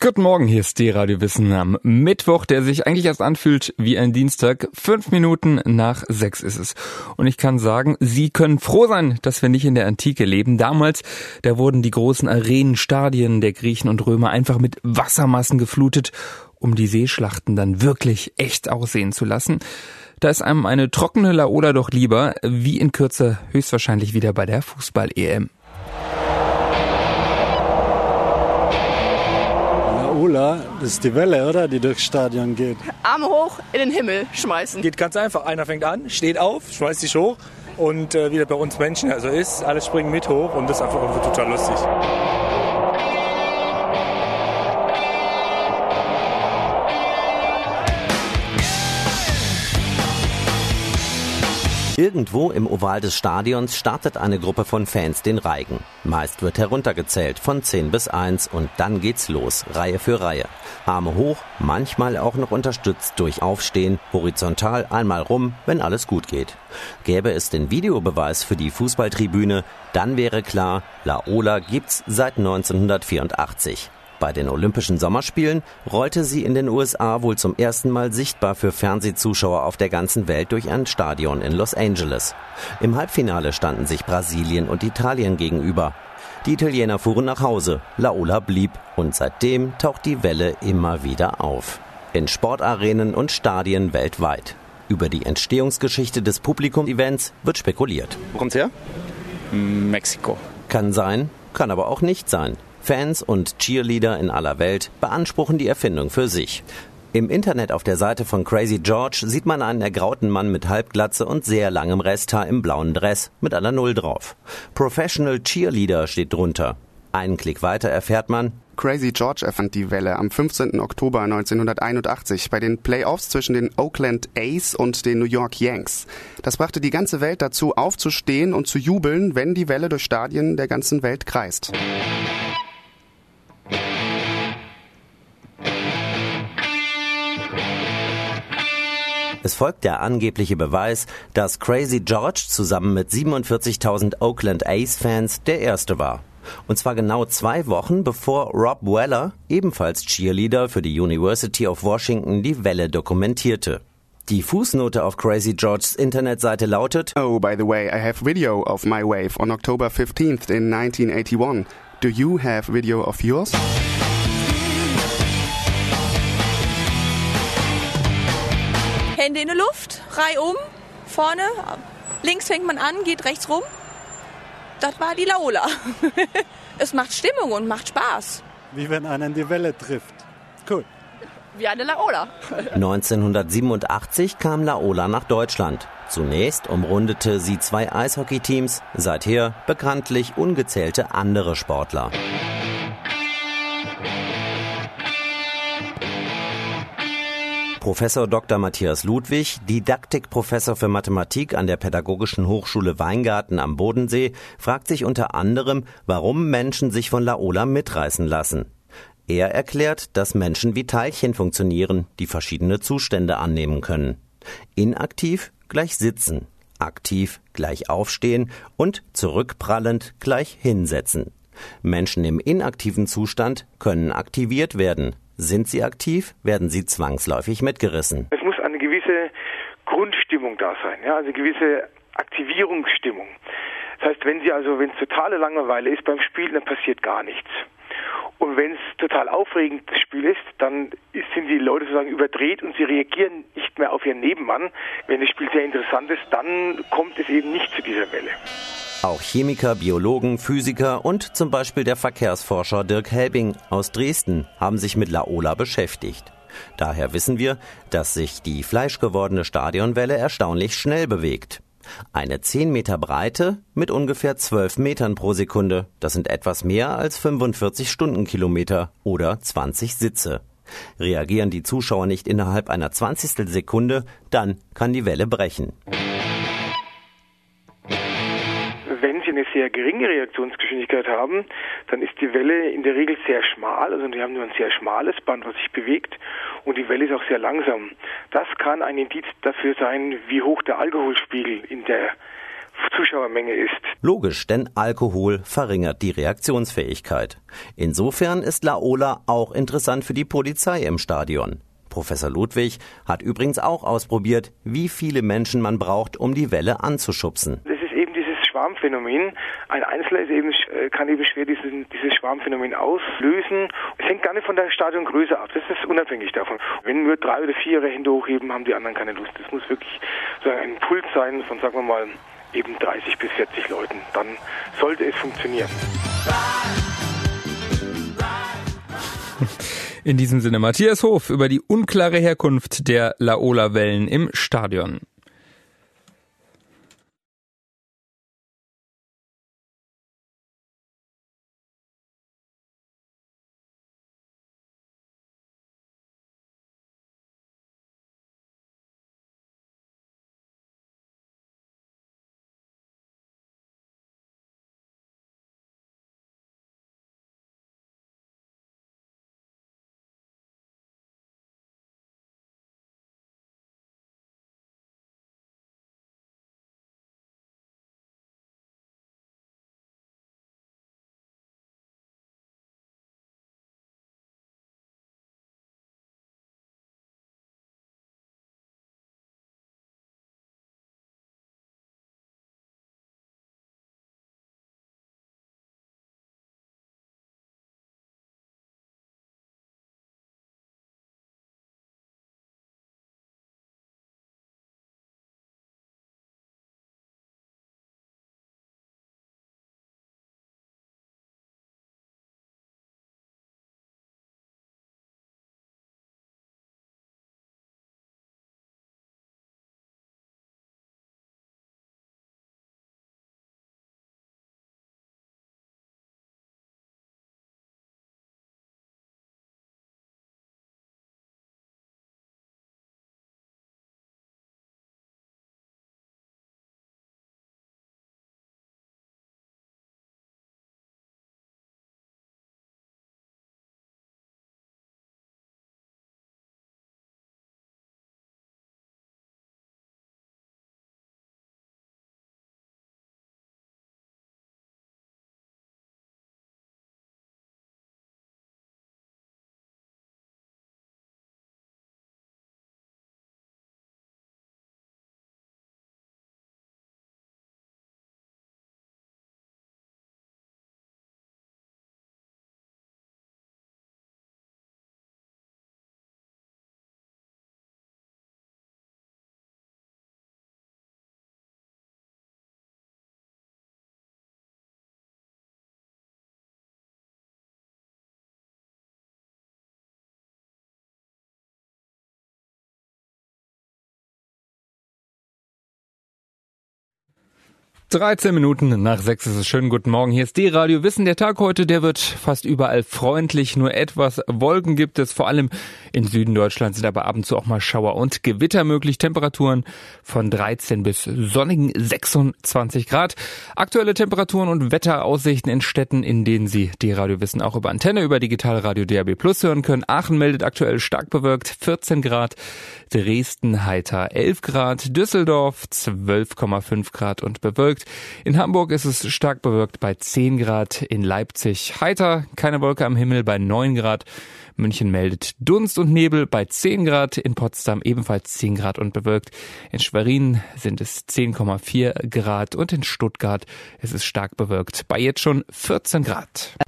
Guten Morgen, hier ist die Radiowissen am Mittwoch, der sich eigentlich erst anfühlt wie ein Dienstag. 5 Minuten nach 6 ist es. Und ich kann sagen, Sie können froh sein, dass wir nicht in der Antike leben. Damals, da wurden die großen Arenen, Stadien der Griechen und Römer einfach mit Wassermassen geflutet, um die Seeschlachten dann wirklich echt aussehen zu lassen. Da ist einem eine trockene Laola doch lieber, wie in Kürze höchstwahrscheinlich wieder bei der Fußball-EM. Laola, das ist die Welle, oder? Die durchs Stadion geht. Arme hoch in den Himmel schmeißen. Geht ganz einfach. Einer fängt an, steht auf, schmeißt sich hoch und wie das bei uns Menschen also ist, alle springen mit hoch und das ist einfach total lustig. Irgendwo im Oval des Stadions startet eine Gruppe von Fans den Reigen. Meist wird heruntergezählt von 10 bis 1 und dann geht's los, Reihe für Reihe. Arme hoch, manchmal auch noch unterstützt durch Aufstehen, horizontal einmal rum, wenn alles gut geht. Gäbe es den Videobeweis für die Fußballtribüne, dann wäre klar, Laola gibt's seit 1984. Bei den Olympischen Sommerspielen rollte sie in den USA wohl zum ersten Mal sichtbar für Fernsehzuschauer auf der ganzen Welt durch ein Stadion in Los Angeles. Im Halbfinale standen sich Brasilien und Italien gegenüber. Die Italiener fuhren nach Hause, Laola blieb und seitdem taucht die Welle immer wieder auf. In Sportarenen und Stadien weltweit. Über die Entstehungsgeschichte des Publikum-Events wird spekuliert. Wo kommt's her? Mexiko. Kann sein, kann aber auch nicht sein. Fans und Cheerleader in aller Welt beanspruchen die Erfindung für sich. Im Internet auf der Seite von Crazy George sieht man einen ergrauten Mann mit Halbglatze und sehr langem Resthaar im blauen Dress mit einer Null drauf. Professional Cheerleader steht drunter. Einen Klick weiter erfährt man: Crazy George erfand die Welle am 15. Oktober 1981 bei den Playoffs zwischen den Oakland A's und den New York Yanks. Das brachte die ganze Welt dazu, aufzustehen und zu jubeln, wenn die Welle durch Stadien der ganzen Welt kreist. Es folgt der angebliche Beweis, dass Crazy George zusammen mit 47.000 Oakland A's-Fans der Erste war. Und zwar genau 2 Wochen, bevor Rob Weller, ebenfalls Cheerleader für die University of Washington, die Welle dokumentierte. Die Fußnote auf Crazy Georges Internetseite lautet: Oh, by the way, I have video of my wave on October 15th in 1981. Do you have video of yours? Hände in der Luft, reihum, vorne, links fängt man an, geht rechts rum. Das war die Laola. Es macht Stimmung und macht Spaß. Wie wenn einen die Welle trifft. Cool. Wie eine Laola. 1987 kam Laola nach Deutschland. Zunächst umrundete sie 2 Eishockeyteams, seither bekanntlich ungezählte andere Sportler. Professor Dr. Matthias Ludwig, Didaktikprofessor für Mathematik an der Pädagogischen Hochschule Weingarten am Bodensee, fragt sich unter anderem, warum Menschen sich von Laola mitreißen lassen. Er erklärt, dass Menschen wie Teilchen funktionieren, die verschiedene Zustände annehmen können. Inaktiv gleich sitzen, aktiv gleich aufstehen und zurückprallend gleich hinsetzen. Menschen im inaktiven Zustand können aktiviert werden. Sind sie aktiv, werden sie zwangsläufig mitgerissen. Es muss eine gewisse Grundstimmung da sein, ja, also eine gewisse Aktivierungsstimmung. Das heißt, wenn es totale Langeweile ist beim Spiel, dann passiert gar nichts. Und wenn es total aufregend das Spiel ist, dann sind die Leute sozusagen überdreht und sie reagieren nicht mehr auf ihren Nebenmann. Wenn das Spiel sehr interessant ist, dann kommt es eben nicht zu dieser Welle. Auch Chemiker, Biologen, Physiker und zum Beispiel der Verkehrsforscher Dirk Helbing aus Dresden haben sich mit Laola beschäftigt. Daher wissen wir, dass sich die fleischgewordene Stadionwelle erstaunlich schnell bewegt. Eine 10 Meter Breite mit ungefähr 12 Metern pro Sekunde. Das sind etwas mehr als 45 Stundenkilometer oder 20 Sitze. Reagieren die Zuschauer nicht innerhalb einer 20. Sekunde, dann kann die Welle brechen. Wenn Sie eine sehr geringe Reaktionsgeschwindigkeit haben, dann ist die Welle in der Regel sehr schmal, also die haben nur ein sehr schmales Band, was sich bewegt, und die Welle ist auch sehr langsam. Das kann ein Indiz dafür sein, wie hoch der Alkoholspiegel in der Zuschauermenge ist. Logisch, denn Alkohol verringert die Reaktionsfähigkeit. Insofern ist Laola auch interessant für die Polizei im Stadion. Professor Ludwig hat übrigens auch ausprobiert, wie viele Menschen man braucht, um die Welle anzuschubsen. Das ist eben dieses Schwarmphänomen. Ein Einzelner kann eben schwer dieses Schwarmphänomen auslösen. Es hängt gar nicht von der Stadiongröße ab. Das ist unabhängig davon. Wenn nur 3 oder 4 ihre Hände hochheben, haben die anderen keine Lust. Das muss wirklich so ein Impuls sein von, sagen wir mal, eben 30 bis 40 Leuten. Dann sollte es funktionieren. In diesem Sinne Matthias Hof über die unklare Herkunft der Laola-Wellen im Stadion. Dreizehn Minuten nach 6 ist es. Schönen guten Morgen. Hier ist D-Radio Wissen. Der Tag heute, der wird fast überall freundlich. Nur etwas Wolken gibt es. Vor allem im Süden Deutschlands sind aber ab und zu auch mal Schauer und Gewitter möglich. Temperaturen von 13 bis sonnigen 26 Grad. Aktuelle Temperaturen und Wetteraussichten in Städten, in denen Sie D-Radio Wissen auch über Antenne, über Digitalradio DAB+ hören können. Aachen meldet aktuell stark bewölkt 14 Grad. Dresden heiter 11 Grad. Düsseldorf 12,5 Grad und bewölkt. In Hamburg ist es stark bewölkt bei 10 Grad, in Leipzig heiter, keine Wolke am Himmel bei 9 Grad. München meldet Dunst und Nebel bei 10 Grad, in Potsdam ebenfalls 10 Grad und bewölkt. In Schwerin sind es 10,4 Grad und in Stuttgart ist es stark bewölkt bei jetzt schon 14 Grad.